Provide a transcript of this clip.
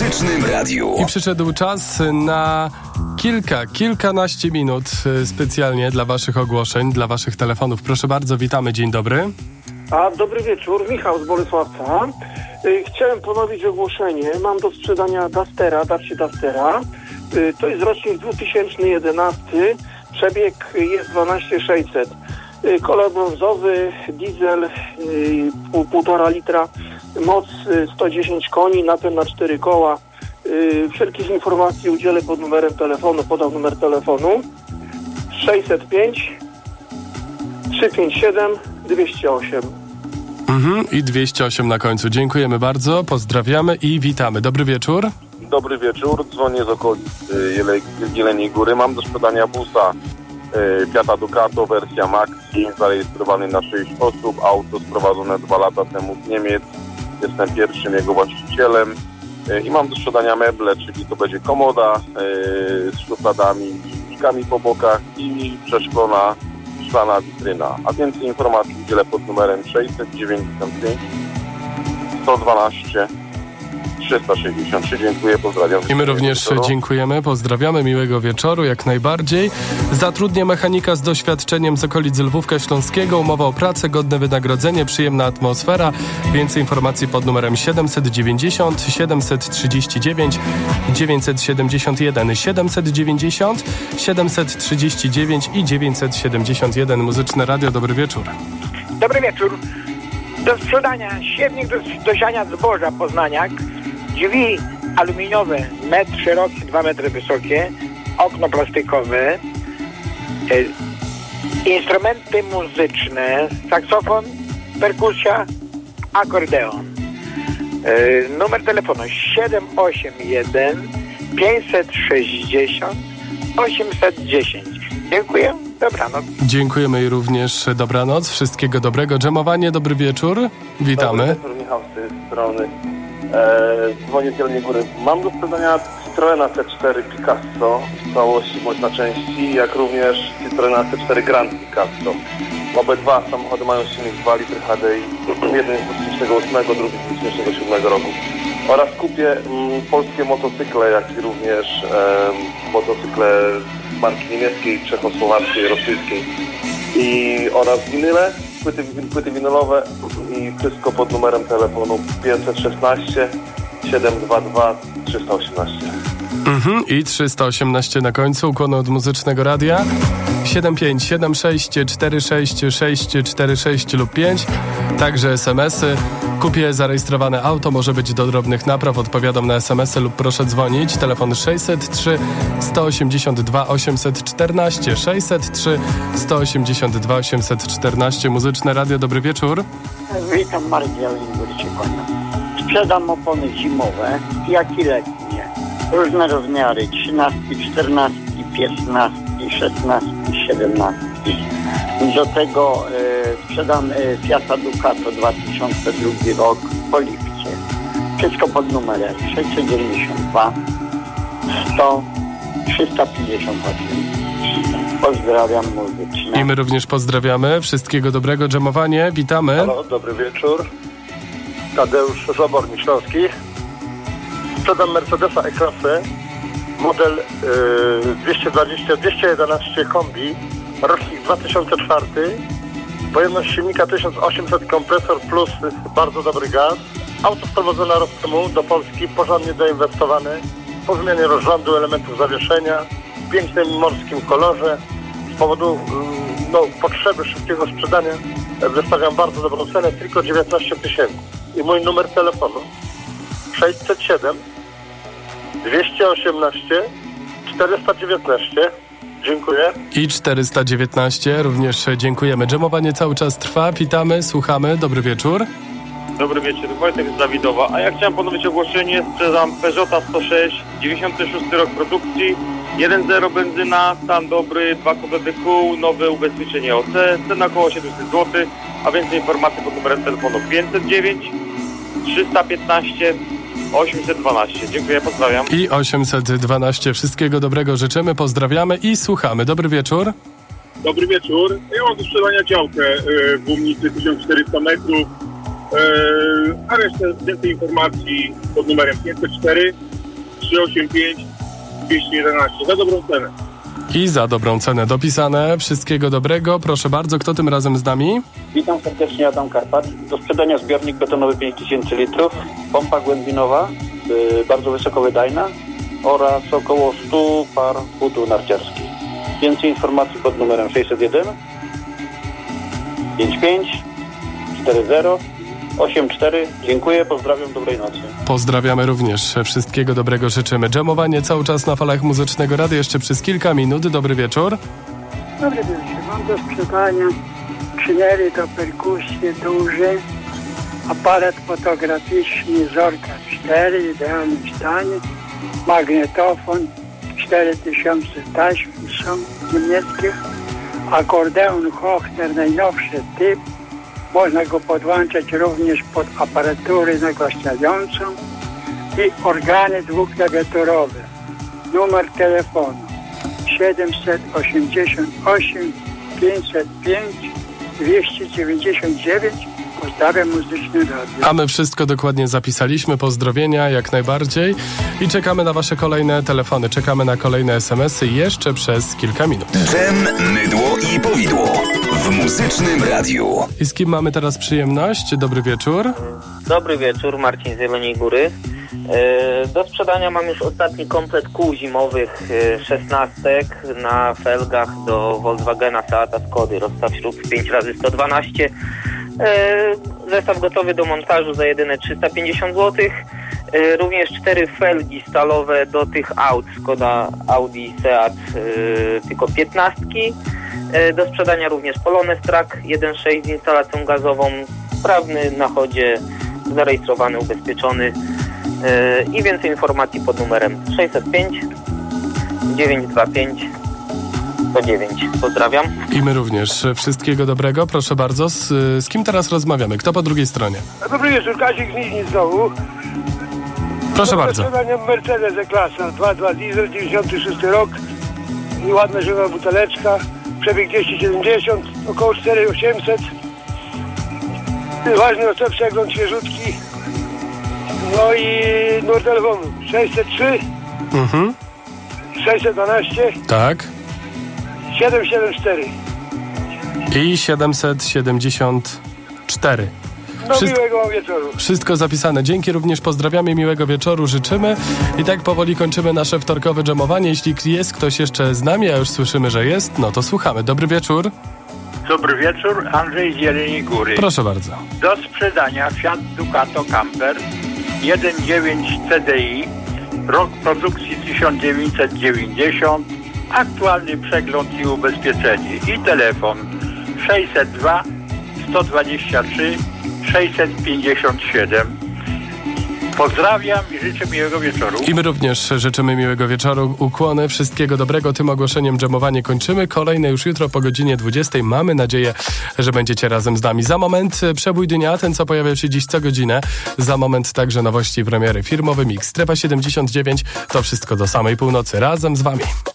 Muzycznym Radiu. I przyszedł czas na kilkanaście minut specjalnie dla waszych ogłoszeń, dla waszych telefonów. Proszę bardzo, witamy, dzień dobry. Dobry wieczór, Michał z Bolesławca. Chciałem ponowić ogłoszenie. Mam do sprzedania Dustera, Dacia Dustera. To jest rocznik 2011. Przebieg jest 12600. Kolor brązowy, diesel, 1,5 litra, moc 110 koni, napęd na 4 koła. Wszelkich informacji udzielę pod numerem telefonu. Podał numer telefonu 605 357 208. I 208 na końcu. Dziękujemy bardzo, pozdrawiamy i witamy. Dobry wieczór. Dobry wieczór, dzwonię z okolic Jeleniej Góry. Mam do sprzedania busa Fiata Ducato, wersja Maxi, zarejestrowany na 6 osób. Auto sprowadzone 2 lata temu z Niemiec. Jestem pierwszym jego właścicielem. I mam do sprzedania meble, czyli to będzie komoda z szufladami, drzwiczkami po bokach i przeszklona szklana witryna. A więcej informacji udzielę pod numerem 695 112 363. Dziękuję, pozdrawiam. I my również dziękujemy, pozdrawiamy, miłego wieczoru, jak najbardziej. Zatrudnia mechanika z doświadczeniem z okolic Lwówka Śląskiego, umowa o pracę, godne wynagrodzenie, przyjemna atmosfera. Więcej informacji pod numerem 790 739 971 790 739 i 971. Muzyczne Radio, dobry wieczór. Dobry wieczór. Do sprzedania siewnik do siania zboża Poznaniak, drzwi aluminiowe, metr szeroki, 2 metry wysokie, okno plastikowe, instrumenty muzyczne, saksofon, perkusja, akordeon. Numer telefonu 781 560 810. Dziękuję. Dobranoc. Dziękujemy i również dobranoc. Wszystkiego dobrego. Dżemowanie, dobry wieczór. Witamy. Dobry wieczór, Michał z tej strony. Dzwonię z Jeleniej Góry. Mam do sprzedania Citroena C4 Picasso w całości bądź na części, jak również Citroena C4 Grand Picasso. Obydwa samochody mają silnik 2 litry HDI. Jeden z 2008, drugi z 2007 roku. Oraz kupię polskie motocykle, jak i również motocykle marki niemieckiej, czechosłowackiej, rosyjskiej oraz winyle, płyty winylowe i wszystko pod numerem telefonu 516 722 318. I 318 na końcu. Ukłony od Muzycznego Radia 75 76 46 646 lub 5. Także SMS-y. Kupię zarejestrowane auto, może być do drobnych napraw. Odpowiadam na SMS-y lub proszę dzwonić. Telefon 603 182 814 603 182 814. Muzyczne Radio, dobry wieczór. Witam, Marek Jeleniej się kłaniam. Sprzedam opony zimowe, jak i letnie. Różne rozmiary, 13, 14, 15, 16, 17. Do tego sprzedam Fiata Ducato 2002 rok po lipcie. Wszystko pod numerem 692 100 358. Pozdrawiam muzycznie. I my również pozdrawiamy. Wszystkiego dobrego. Dżemowanie, witamy. Halo, dobry wieczór. Tadeusz z Oborni Śląskich. Sprzedam Mercedesa E-klasy, model 211 kombi, rocznik 2004, pojemność silnika 1800, kompresor plus bardzo dobry gaz. Auto wprowadzone rok temu do Polski, porządnie doinwestowane, po zmianie rozrządu, elementów zawieszenia, w pięknym morskim kolorze. Z powodu potrzeby szybkiego sprzedania wystawiam bardzo dobrą cenę, tylko 19 000. I mój numer telefonu 607 218 419. Dziękuję. I 419, również dziękujemy. Dżemowanie cały czas trwa, witamy, słuchamy, dobry wieczór. Dobry wieczór, Wojtek z Dawidowa. A ja chciałem ponowić ogłoszenie, sprzedam Peugeota 106, 96 rok produkcji, 1.0 benzyna, stan dobry, 2 komplety kół, nowe ubezpieczenie OC, cena około 700 zł, a więcej informacji pod numerem telefonu 509 315 812. Dziękuję, pozdrawiam. I 812. Wszystkiego dobrego życzymy, pozdrawiamy i słuchamy. Dobry wieczór. Dobry wieczór. Ja mam do sprzedania działkę w Łomnicy 1400 metrów. A resztę więcej informacji pod numerem 504 385 211. Za dobrą cenę. I za dobrą cenę dopisane. Wszystkiego dobrego. Proszę bardzo, kto tym razem z nami? Witam serdecznie, Adam Karpat. Do sprzedania zbiornik betonowy 5000 litrów, pompa głębinowa, bardzo wysokowydajna oraz około 100 par butów narciarskich. Więcej informacji pod numerem 601 55 40 84. Dziękuję, pozdrawiam, dobrej nocy. Pozdrawiamy również. Wszystkiego dobrego życzymy. Dżemowanie cały czas na falach Muzycznego Radia jeszcze przez kilka minut. Dobry wieczór. Dobry wieczór. Mam do sprzedania szynery do perkusji duże, aparat fotograficzny Zorka 4, idealnym stanie, magnetofon, 4000 taśm są niemieckich, akordeon Hochner, najnowszy typ. Można go podłączać również pod aparaturę nagłaśniającą i organy dwuklawiaturowe. Numer telefonu 788 505 299. Pozdrawiam, Muzyczne Radio. A my wszystko dokładnie zapisaliśmy. Pozdrowienia jak najbardziej. I czekamy na wasze kolejne telefony. Czekamy na kolejne SMS-y jeszcze przez kilka minut. Dżem, mydło i powidło w Muzycznym Radiu. I z kim mamy teraz przyjemność? Dobry wieczór. Dobry wieczór, Marcin z Jeleniej Góry. Do sprzedania mam już ostatni komplet kół zimowych 16 na felgach do Volkswagena, Seata, Skody. Rozstaw śrub 5x112. Zestaw gotowy do montażu za jedyne 350 zł. Również 4 felgi stalowe do tych aut Skoda, Audi, Seat, tylko 15. Do sprzedania również Polones Track 1.6 z instalacją gazową, sprawny, na chodzie, zarejestrowany, ubezpieczony. I więcej informacji pod numerem 605 925 109. Pozdrawiam. I my również. Wszystkiego dobrego. Proszę bardzo. Z kim teraz rozmawiamy? Kto po drugiej stronie? Dobry wieczór, Kazik z Niźni znowu. Proszę bardzo. Mercedes E-klasa 2.2 diesel, 96 rok. Ładna, żywa buteleczka. Przebieg 270, około 4800. Ważny przegląd świeżutki. No i numer telefonu 603 612 tak 774 i 774. Miłego wieczoru. Wszystko zapisane. Dzięki, również pozdrawiamy, miłego wieczoru życzymy. I tak powoli kończymy nasze wtorkowe dżemowanie. Jeśli jest ktoś jeszcze z nami, a już słyszymy, że jest, no to słuchamy. Dobry wieczór. Dobry wieczór, Andrzej z Jeleniej Góry. Proszę bardzo. Do sprzedania Fiat Ducato Camper 1.9 CDI, rok produkcji 1990, aktualny przegląd i ubezpieczenie. I telefon 602 123 657. Pozdrawiam i życzę miłego wieczoru. I my również życzymy miłego wieczoru. Ukłony, wszystkiego dobrego. Tym ogłoszeniem dżemowanie kończymy. Kolejne już jutro po godzinie 20. Mamy nadzieję, że będziecie razem z nami. Za moment przebój dnia, ten co pojawia się dziś co godzinę. Za moment także nowości, premiery, firmowy mix. Strefa 79. To wszystko do samej północy. Razem z wami.